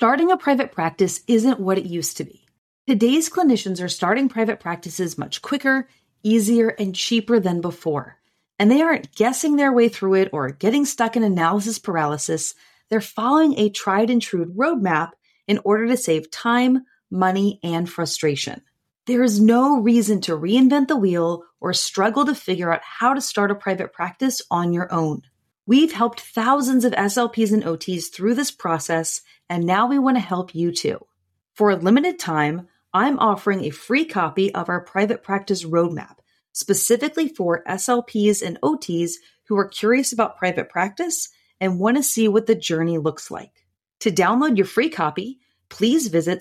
Starting a private practice isn't what it used to be. Today's clinicians are starting private practices much quicker, easier, and cheaper than before. And they aren't guessing their way through it or getting stuck in analysis paralysis. They're following a tried and true roadmap in order to save time, money, and frustration. There is no reason to reinvent the wheel or struggle to figure out how to start a private practice on your own. We've helped thousands of SLPs and OTs through this process, and now we want to help you too. For a limited time, I'm offering a free copy of our private practice roadmap, specifically for SLPs and OTs who are curious about private practice and want to see what the journey looks like. To download your free copy, please visit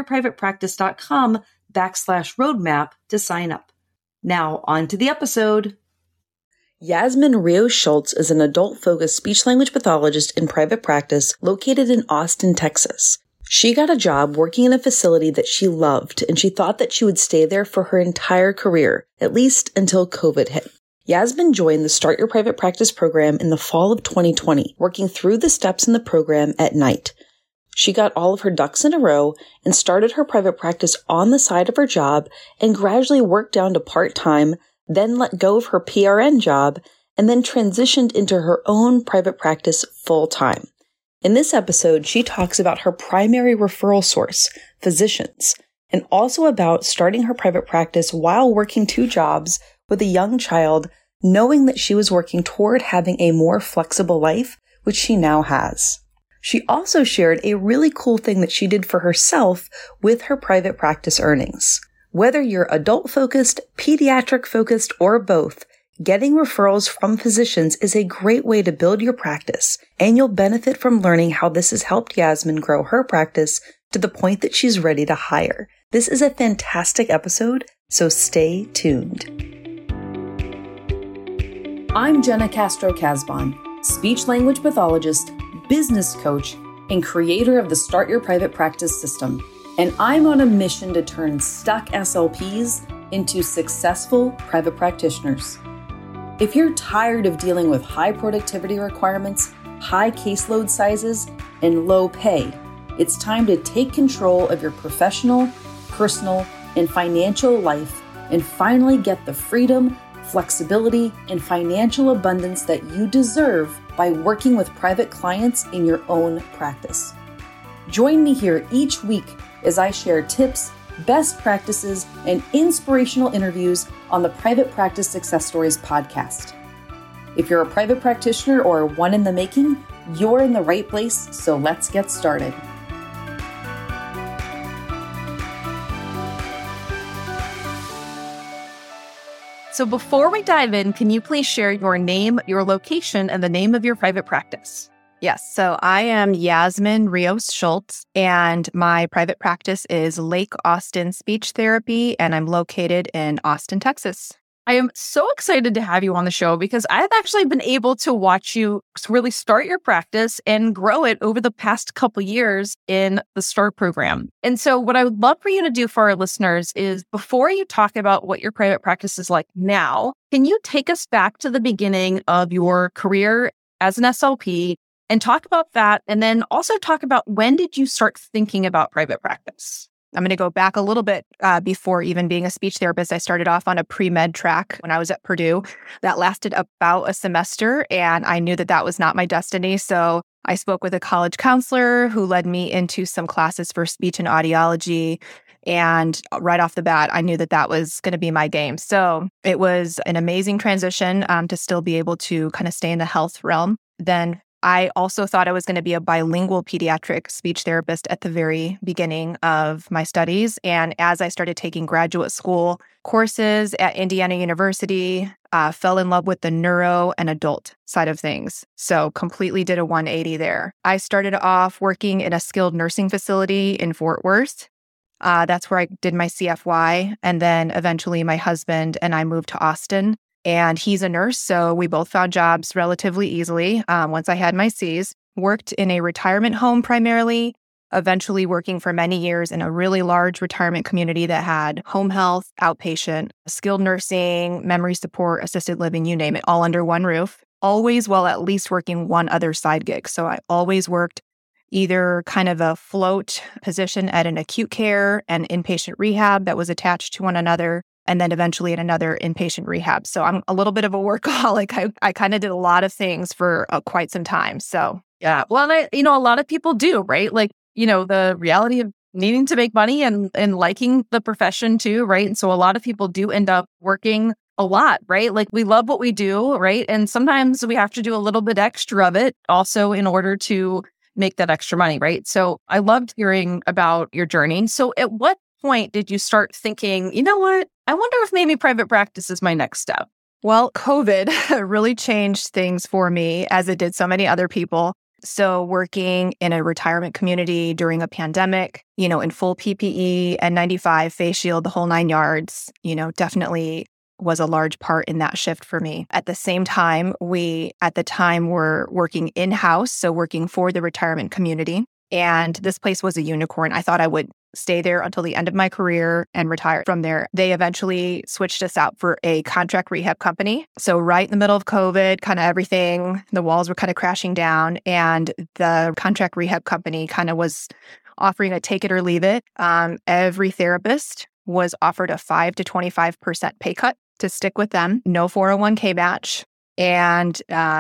startyourprivatepractice.com/roadmap to sign up. Now, on to the episode. Yasmin Rios-Schultz is an adult-focused speech-language pathologist in private practice located in Austin, Texas. She got a job working in a facility that she loved, and she thought that she would stay there for her entire career, at least until COVID hit. Yasmin joined the Start Your Private Practice program in the fall of 2020, working through the steps in the program at night. She got all of her ducks in a row and started her private practice on the side of her job and gradually worked down to part-time, then let go of her PRN job, and then transitioned into her own private practice full-time. In this episode, she talks about her primary referral source, physicians, and also about starting her private practice while working 2 jobs with a young child, knowing that she was working toward having a more flexible life, which she now has. She also shared a really cool thing that she did for herself with her private practice earnings. Whether you're adult-focused, pediatric-focused, or both, getting referrals from physicians is a great way to build your practice, and you'll benefit from learning how this has helped Yasmin grow her practice to the point that she's ready to hire. This is a fantastic episode, so stay tuned. I'm Jenna Castro-Casbon, speech-language pathologist, business coach, and creator of the Start Your Private Practice system. And I'm on a mission to turn stuck SLPs into successful private practitioners. If you're tired of dealing with high productivity requirements, high caseload sizes, and low pay, it's time to take control of your professional, personal, and financial life and finally get the freedom, flexibility, and financial abundance that you deserve by working with private clients in your own practice. Join me here each week as I share tips, best practices, and inspirational interviews on the Private Practice Success Stories podcast. If you're a private practitioner or one in the making, you're in the right place, so let's get started. So before we dive in, can you please share your name, your location, and the name of your private practice? Yes. So I am Yasmin Rios-Schultz, and my private practice is Lake Austin Speech Therapy, and I'm located in Austin, Texas. I am so excited to have you on the show because I've actually been able to watch you really start your practice and grow it over the past couple years in the START program. And so what I would love for you to do for our listeners is before you talk about what your private practice is like now, can you take us back to the beginning of your career as an SLP and talk about that, and then also talk about when did you start thinking about private practice? I'm going to go back a little bit before even being a speech therapist. I started off on a pre-med track when I was at Purdue. That lasted about a semester, and I knew that that was not my destiny. So I spoke with a college counselor who led me into some classes for speech and audiology. And right off the bat, I knew that that was going to be my game. So it was an amazing transition to still be able to kind of stay in the health realm. Then I also thought I was going to be a bilingual pediatric speech therapist at the very beginning of my studies. And as I started taking graduate school courses at Indiana University, fell in love with the neuro and adult side of things. So completely did a 180 there. I started off working in a skilled nursing facility in Fort Worth. That's where I did my CFY. And then eventually my husband and I moved to Austin. And he's a nurse, so we both found jobs relatively easily once I had my Cs. Worked in a retirement home primarily, eventually working for many years in a really large retirement community that had home health, outpatient, skilled nursing, memory support, assisted living, you name it, all under one roof. Always while at least working one other side gig. So I always worked either kind of a float position at an acute care and inpatient rehab that was attached to one another, and then eventually at another inpatient rehab. So I'm a little bit of a workaholic. I kind of did a lot of things for quite some time. So yeah, well, a lot of people do, right? Like, the reality of needing to make money and liking the profession too, right? And so a lot of people do end up working a lot, right? Like we love what we do, right? And sometimes we have to do a little bit extra of it also in order to make that extra money, right? So I loved hearing about your journey. So at what point did you start thinking, you know what? I wonder if maybe private practice is my next step? Well, COVID really changed things for me, as it did so many other people. So working in a retirement community during a pandemic, in full PPE, N95, face shield, the whole 9 yards, definitely was a large part in that shift for me. At the same time, we at the time were working in-house, so working for the retirement community. And this place was a unicorn. I thought I would stay there until the end of my career and retire from there. They eventually switched us out for a contract rehab company. So right in the middle of COVID, kind of everything, the walls were kind of crashing down. And the contract rehab company kind of was offering a take it or leave it. Every therapist was offered a 5 to 25% pay cut to stick with them, no 401k match, and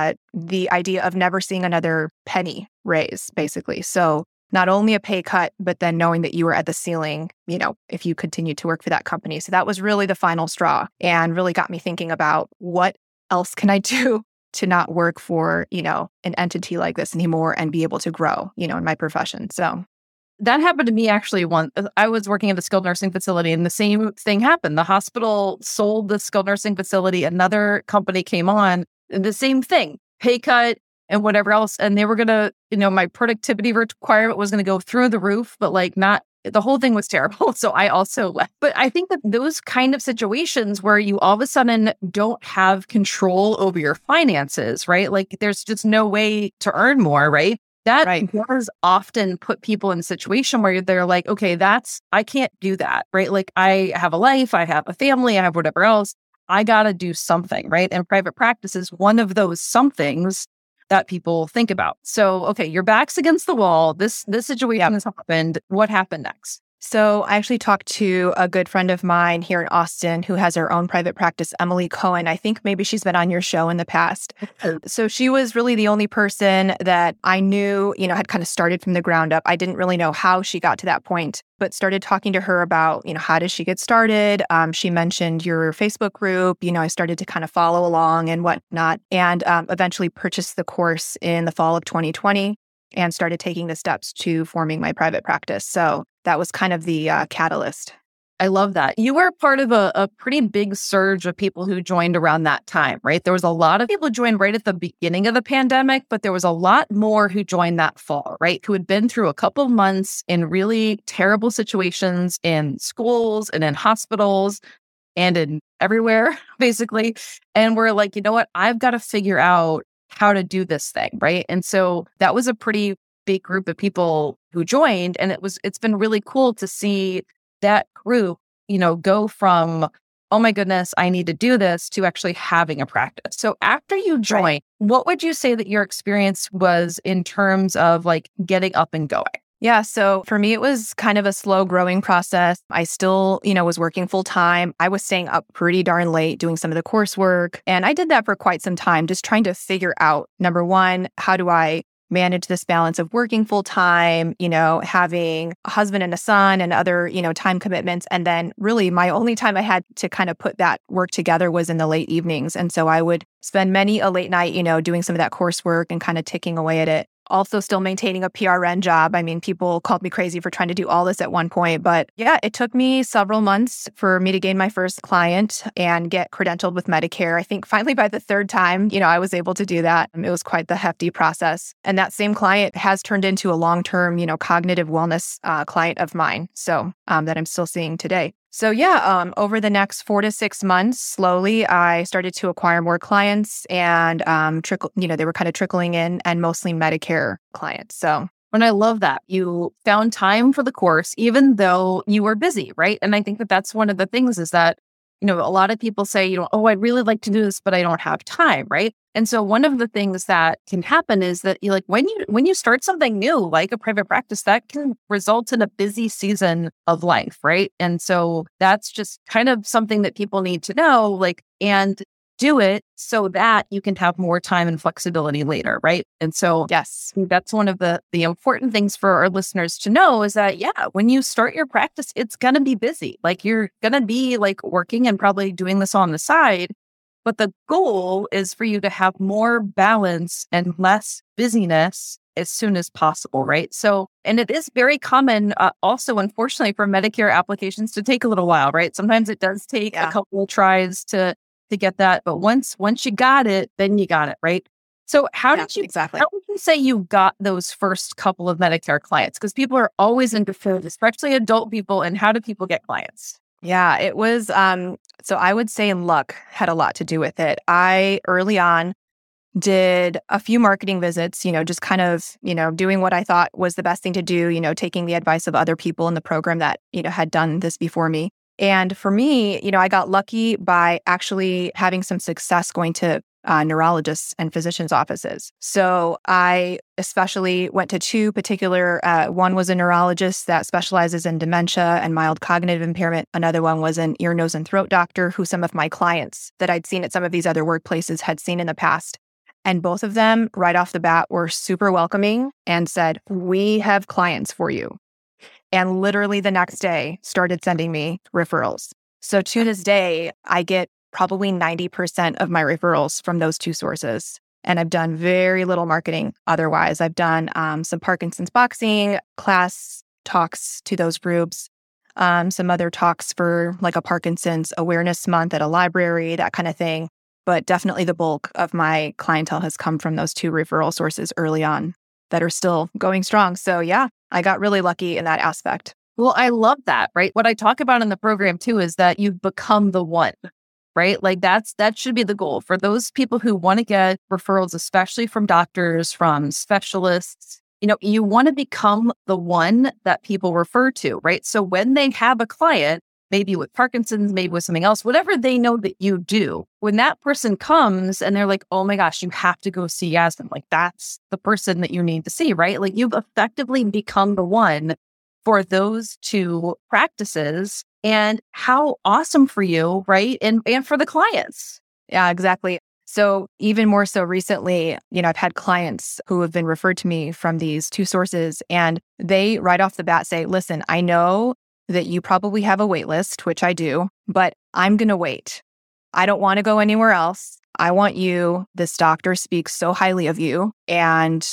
the idea of never seeing another penny raise, basically. So not only a pay cut, but then knowing that you were at the ceiling, if you continued to work for that company. So that was really the final straw and really got me thinking about what else can I do to not work for, an entity like this anymore and be able to grow, in my profession. So that happened to me actually once. I was working at the skilled nursing facility and the same thing happened. The hospital sold the skilled nursing facility. Another company came on, and the same thing, pay cut and whatever else. And they were going to, my productivity requirement was going to go through the roof, but the whole thing was terrible. So I also left. But I think that those kind of situations where you all of a sudden don't have control over your finances, right? Like there's just no way to earn more, right? That does often put people in a situation where they're like, okay, I can't do that, right? Like I have a life, I have a family, I have whatever else. I got to do something, right? And private practice is one of those somethings that people think about. So, okay, your back's against the wall. This situation has happened. What happened next? So I actually talked to a good friend of mine here in Austin who has her own private practice, Emily Cohen. I think maybe she's been on your show in the past. So she was really the only person that I knew, had kind of started from the ground up. I didn't really know how she got to that point, but started talking to her about, how did she get started? She mentioned your Facebook group. I started to kind of follow along and whatnot, and eventually purchased the course in the fall of 2020 and started taking the steps to forming my private practice. So that was kind of the catalyst. I love that. You were part of a pretty big surge of people who joined around that time, right? There was a lot of people who joined right at the beginning of the pandemic, but there was a lot more who joined that fall, right? Who had been through a couple of months in really terrible situations in schools and in hospitals and in everywhere, basically. And we're like, you know what? I've got to figure out how to do this thing, right? And so that was a pretty big group of people who joined, and it's been really cool to see that group, go from, oh my goodness, I need to do this, to actually having a practice. So after you joined, what would you say that your experience was in terms of like getting up and going? Yeah. So for me, it was kind of a slow growing process. I still, was working full time. I was staying up pretty darn late doing some of the coursework. And I did that for quite some time, just trying to figure out, number one, how do I manage this balance of working full time, having a husband and a son and other, time commitments. And then really my only time I had to kind of put that work together was in the late evenings. And so I would spend many a late night, doing some of that coursework and kind of ticking away at it. Also still maintaining a PRN job. I mean, people called me crazy for trying to do all this at one point. But yeah, it took me several months for me to gain my first client and get credentialed with Medicare. I think finally by the third time, I was able to do that. It was quite the hefty process. And that same client has turned into a long-term, cognitive wellness client of mine. So that I'm still seeing today. So yeah, over the next 4 to 6 months, slowly, I started to acquire more clients and they were kind of trickling in, and mostly Medicare clients. So, and I love that you found time for the course, even though you were busy, right? And I think that that's one of the things is that, a lot of people say, oh, I'd really like to do this, but I don't have time, right? And so one of the things that can happen is that you like when you start something new, like a private practice, that can result in a busy season of life, right? And so that's just kind of something that people need to know, like, and do it so that you can have more time and flexibility later, right? And so, yes, that's one of the important things for our listeners to know is that, yeah, when you start your practice, it's going to be busy. Like you're going to be like working and probably doing this on the side. But the goal is for you to have more balance and less busyness as soon as possible, right? So, and it is very common also, unfortunately, for Medicare applications to take a little while, right? Sometimes it does take a couple of tries to get that. But once you got it, then you got it, right? So how did you say you got those first couple of Medicare clients? Because people are always interested, especially adult people, and how do people get clients? Yeah, it was, so I would say luck had a lot to do with it. I early on did a few marketing visits, just kind of, doing what I thought was the best thing to do, taking the advice of other people in the program that, had done this before me. And for me, I got lucky by actually having some success going to neurologists and physicians' offices. So I especially went to two particular, one was a neurologist that specializes in dementia and mild cognitive impairment. Another one was an ear, nose, and throat doctor who some of my clients that I'd seen at some of these other workplaces had seen in the past. And both of them right off the bat were super welcoming and said, "We have clients for you." And literally the next day started sending me referrals. So to this day, I get probably 90% of my referrals from those two sources. And I've done very little marketing otherwise. I've done some Parkinson's boxing class talks to those groups, some other talks for like a Parkinson's awareness month at a library, that kind of thing. But definitely the bulk of my clientele has come from those two referral sources early on that are still going strong. So yeah, I got really lucky in that aspect. Well, I love that, right? What I talk about in the program too is that you've become the one, right? Like that should be the goal for those people who want to get referrals, especially from doctors, from specialists. You want to become the one that people refer to, right? So when they have a client, maybe with Parkinson's, maybe with something else, whatever they know that you do, when that person comes and they're like, "Oh my gosh, you have to go see Yasmin," like that's the person that you need to see, right? Like you've effectively become the one for those two practices. And how awesome for you, right? And for the clients. Yeah, exactly. So even more so recently, I've had clients who have been referred to me from these two sources, and they right off the bat say, "Listen, I know that you probably have a wait list," which I do, "but I'm going to wait. I don't want to go anywhere else. I want you. This doctor speaks so highly of you, and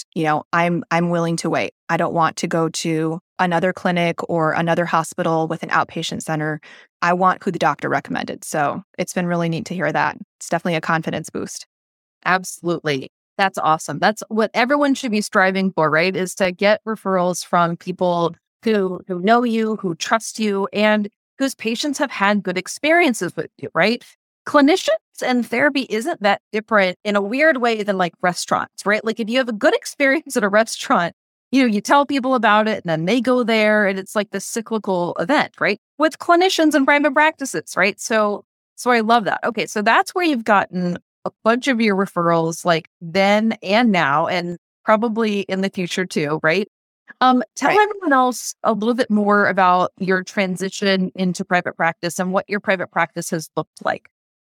I'm willing to wait. I don't want to go to another clinic or another hospital with an outpatient center. I want who the doctor recommended." So it's been really neat to hear that. It's definitely a confidence boost. Absolutely. That's awesome. That's what everyone should be striving for, right? Is to get referrals from people who know you, who trust you, and whose patients have had good experiences with you, right? Clinicians and therapy isn't that different in a weird way than like restaurants, right? Like if you have a good experience at a restaurant, you tell people about it and then they go there and it's like this cyclical event, right? With clinicians and private practices, right? So I love that. Okay, so that's where you've gotten a bunch of your referrals like then and now and probably in the future too, right? Tell everyone else a little bit more about your transition into private practice and what your private practice has looked like.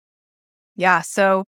Yeah, so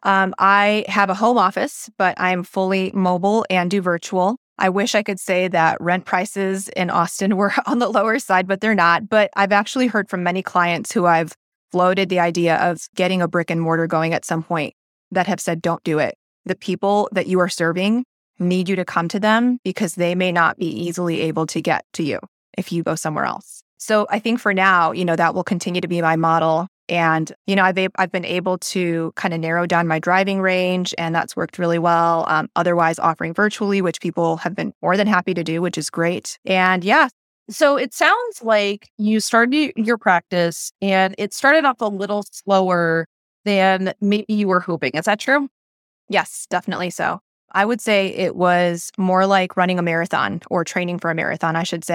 I have a home office, but I'm fully mobile and do virtual. I wish I could say that rent prices in Austin were on the lower side, but they're not. But I've actually heard from many clients who I've floated the idea of getting a brick and mortar going at some point that have said, "Don't do it. The people that you are serving need you to come to them because they may not be easily able to get to you if you go somewhere else." So I think for now, that will continue to be my model. And, I've been able to kind of narrow down my driving range, and that's worked really well. Otherwise, offering virtually, which people have been more than happy to do, which is great. And yeah. So it sounds like you started your practice and it started off a little slower than maybe you were hoping. Is that true? Yes, definitely so. I would say it was more like running a marathon or training for a marathon, I should say.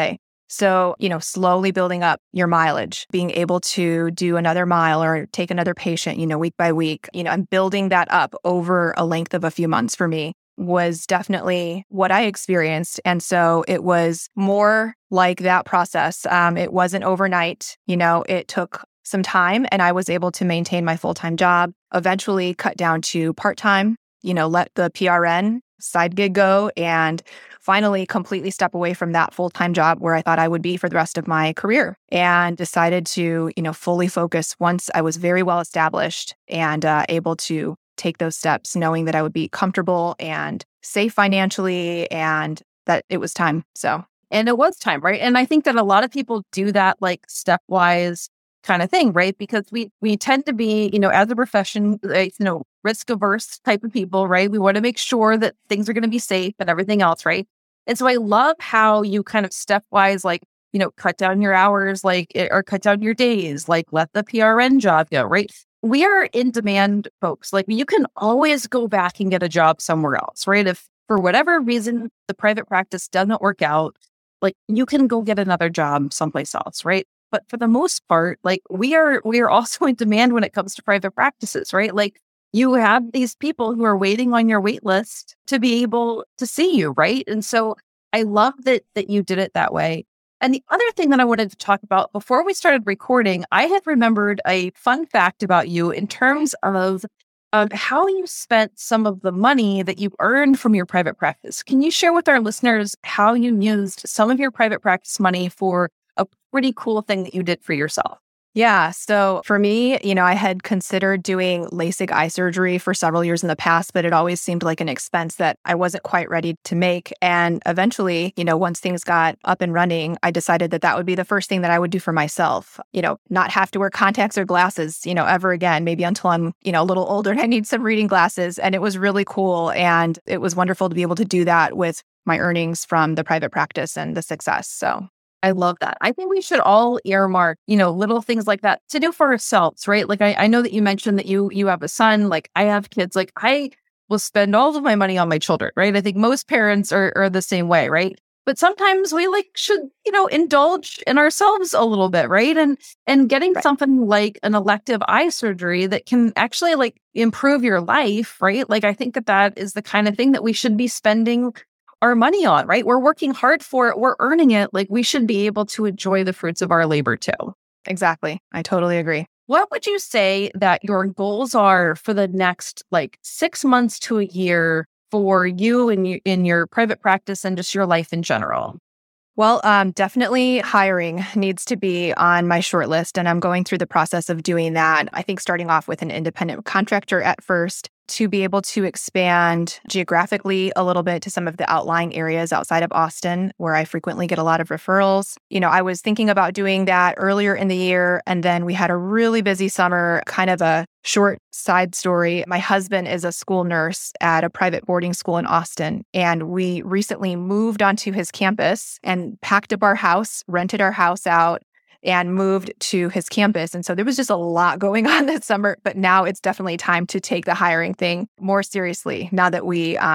So, slowly building up your mileage, being able to do another mile or take another patient, week by week, and building that up over a length of a few months for me was definitely what I experienced. And so it was more like that process. It wasn't overnight, it took some time, and I was able to maintain my full-time job, eventually cut down to part-time, let the PRN side gig go, and finally completely step away from that full-time job where I thought I would be for the rest of my career, and decided to, fully focus once I was very well established and able to take those steps, knowing that I would be comfortable and safe financially and that it was time. And it was time, right? And I think that a lot of people do that like stepwise kind of thing, right? Because we tend to be, as a profession, risk averse type of people, right? We want to make sure that things are going to be safe and everything else, right? And so I love how you kind of stepwise, like, cut down your hours, like, or cut down your days, like let the PRN job go, right? We are in demand, folks. Like you can always go back and get a job somewhere else, right? If for whatever reason the private practice doesn't work out, like you can go get another job someplace else, right? But for the most part, like we are also in demand when it comes to private practices, right? Like you have these people who are waiting on your wait list to be able to see you, right? And so I love that you did it that way. And the other thing that I wanted to talk about before we started recording, I had remembered a fun fact about you in terms of how you spent some of the money that you earned from your private practice. Can you share with our listeners how you used some of your private practice money for a pretty cool thing that you did for yourself? Yeah. So for me, I had considered doing LASIK eye surgery for several years in the past, but it always seemed like an expense that I wasn't quite ready to make. And eventually, once things got up and running, I decided that that would be the first thing that I would do for myself, not have to wear contacts or glasses, ever again, maybe until I'm, a little older and I need some reading glasses. And it was really cool. And it was wonderful to be able to do that with my earnings from the private practice and the success. So I love that. I think we should all earmark, little things like that to do for ourselves, right? Like I know that you mentioned that you have a son, like I have kids, like I will spend all of my money on my children, right? I think most parents are the same way, right? But sometimes we should, indulge in ourselves a little bit, right? And getting something like an elective eye surgery that can actually like improve your life, right? Like I think that is the kind of thing that we should be spending our money on, right? We're working hard for it. We're earning it. Like we should be able to enjoy the fruits of our labor too. Exactly. I totally agree. What would you say that your goals are for the next 6 months to a year for you and in your private practice and just your life in general? Well, definitely hiring needs to be on my short list, and I'm going through the process of doing that. I think starting off with an independent contractor at first to be able to expand geographically a little bit to some of the outlying areas outside of Austin, where I frequently get a lot of referrals. I was thinking about doing that earlier in the year, and then we had a really busy summer. Kind of a short side story. My husband is a school nurse at a private boarding school in Austin, and we recently moved onto his campus and packed up our house, rented our house out, and moved to his campus. And so there was just a lot going on this summer, but now it's definitely time to take the hiring thing more seriously now that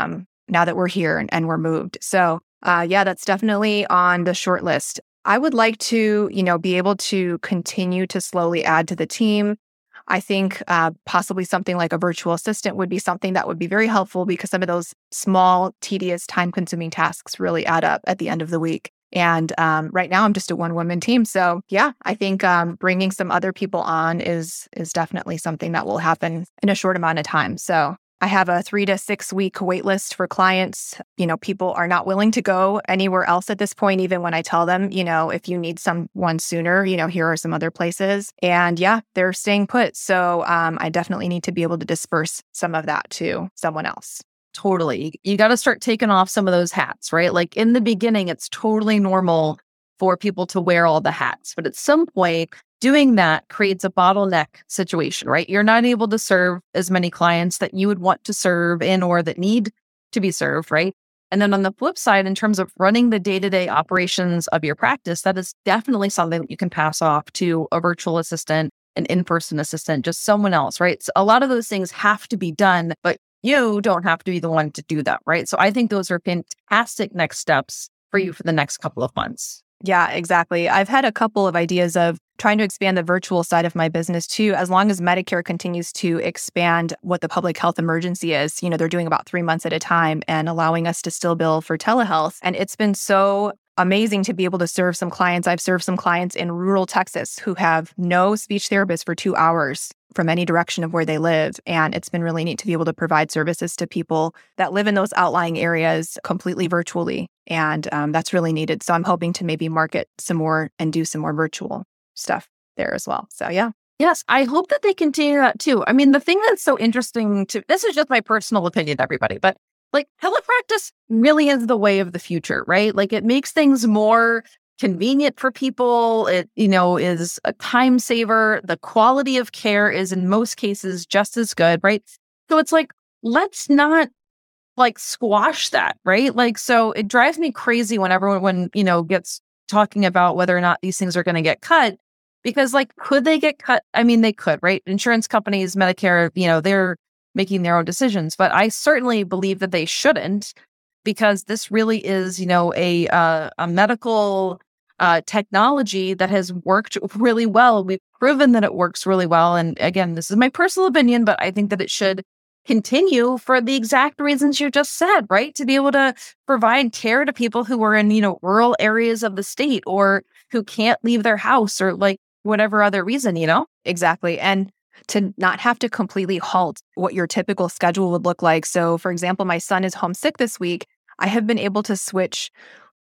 we're here and we're moved. So that's definitely on the short list. I would like to, be able to continue to slowly add to the team. I think possibly something like a virtual assistant would be something that would be very helpful because some of those small, tedious, time-consuming tasks really add up at the end of the week. And right now, I'm just a one-woman team. So yeah, I think bringing some other people on is definitely something that will happen in a short amount of time. So I have a 3 to 6 week wait list for clients. People are not willing to go anywhere else at this point, even when I tell them, if you need someone sooner, here are some other places. And yeah, they're staying put. So I definitely need to be able to disperse some of that to someone else. Totally. You got to start taking off some of those hats, right? Like in the beginning, it's totally normal for people to wear all the hats. But at some point, doing that creates a bottleneck situation, right? You're not able to serve as many clients that you would want to serve in or that need to be served, right? And then on the flip side, in terms of running the day-to-day operations of your practice, that is definitely something that you can pass off to a virtual assistant, an in-person assistant, just someone else, right? So a lot of those things have to be done, but you don't have to be the one to do that, right? So I think those are fantastic next steps for you for the next couple of months. Yeah, exactly. I've had a couple of ideas of trying to expand the virtual side of my business too, as long as Medicare continues to expand what the public health emergency is. They're doing about 3 months at a time and allowing us to still bill for telehealth. And it's been so amazing to be able to serve some clients. I've served some clients in rural Texas who have no speech therapist for 2 hours from any direction of where they live. And it's been really neat to be able to provide services to people that live in those outlying areas completely virtually. And that's really needed. So I'm hoping to maybe market some more and do some more virtual stuff there as well. So yeah. Yes, I hope that they continue that too. I mean, the thing that's so interesting this is just my personal opinion, everybody, but like telepractice really is the way of the future, right? Like it makes things more convenient for people. It, is a time saver. The quality of care is in most cases just as good, right? So it's like, let's not like squash that, right? Like, so it drives me crazy when everyone, gets talking about whether or not these things are going to get cut, because like, could they get cut? I mean, they could, right? Insurance companies, Medicare, they're making their own decisions, but I certainly believe that they shouldn't, because this really is, a medical technology that has worked really well. We've proven that it works really well. And again, this is my personal opinion, but I think that it should continue for the exact reasons you just said, right? To be able to provide care to people who are in, rural areas of the state or who can't leave their house or like whatever other reason, Exactly. And to not have to completely halt what your typical schedule would look like. So, for example, my son is homesick this week. I have been able to switch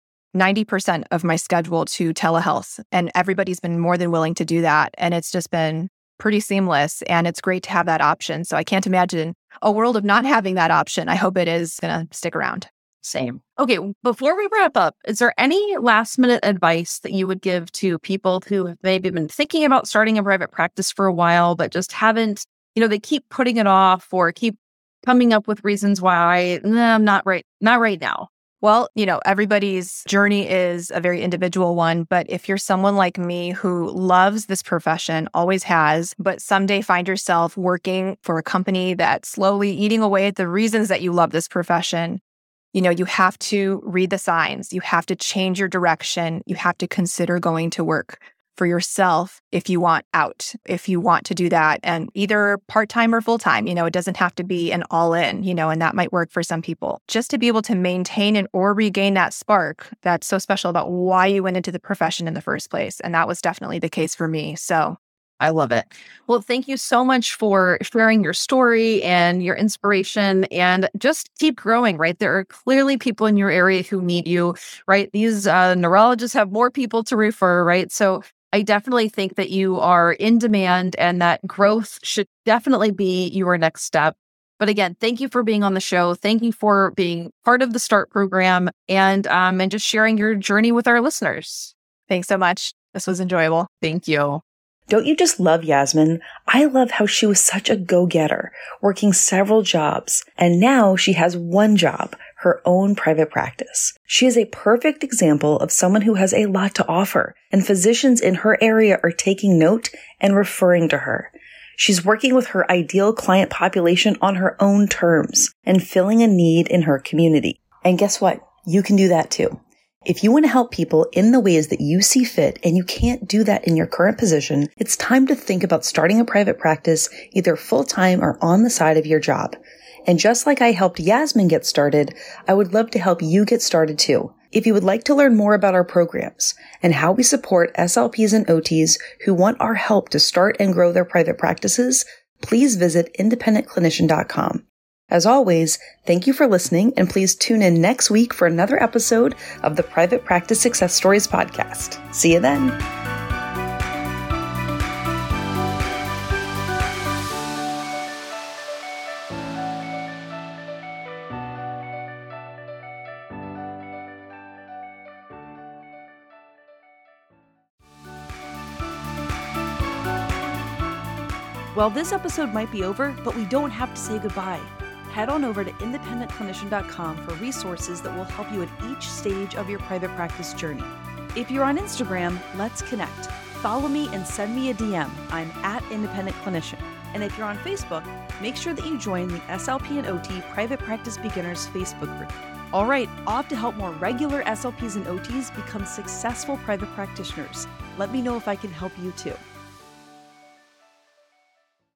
90% of my schedule to telehealth, and everybody's been more than willing to do that. And it's just been pretty seamless, and it's great to have that option. So I can't imagine a world of not having that option. I hope it is going to stick around. Same. Okay, before we wrap up, is there any last minute advice that you would give to people who have maybe been thinking about starting a private practice for a while, but just haven't, they keep putting it off or keep coming up with reasons why, I'm not right now? Well, everybody's journey is a very individual one, but if you're someone like me who loves this profession, always has, but someday find yourself working for a company that's slowly eating away at the reasons that you love this profession, you have to read the signs. You have to change your direction. You have to consider going to work for yourself if you want out, if you want to do that, and either part-time or full-time. It doesn't have to be an all-in, and that might work for some people. Just to be able to maintain or regain that spark that's so special about why you went into the profession in the first place. And that was definitely the case for me. So I love it. Well, thank you so much for sharing your story and your inspiration, and just keep growing, right? There are clearly people in your area who need you, right? These neurologists have more people to refer, right? So I definitely think that you are in demand and that growth should definitely be your next step. But again, thank you for being on the show. Thank you for being part of the START program and just sharing your journey with our listeners. Thanks so much. This was enjoyable. Thank you. Don't you just love Yasmin? I love how she was such a go-getter, working several jobs, and now she has one job, her own private practice. She is a perfect example of someone who has a lot to offer, and physicians in her area are taking note and referring to her. She's working with her ideal client population on her own terms and filling a need in her community. And guess what? You can do that too. If you want to help people in the ways that you see fit and you can't do that in your current position, it's time to think about starting a private practice either full-time or on the side of your job. And just like I helped Yasmin get started, I would love to help you get started too. If you would like to learn more about our programs and how we support SLPs and OTs who want our help to start and grow their private practices, please visit independentclinician.com. As always, thank you for listening, and please tune in next week for another episode of the Private Practice Success Stories podcast. See you then. Well, this episode might be over, but we don't have to say goodbye. Head on over to independentclinician.com for resources that will help you at each stage of your private practice journey. If you're on Instagram, let's connect. Follow me and send me a DM. I'm at Independent Clinician. And if you're on Facebook, make sure that you join the SLP and OT Private Practice Beginners Facebook group. All right, off to help more regular SLPs and OTs become successful private practitioners. Let me know if I can help you too.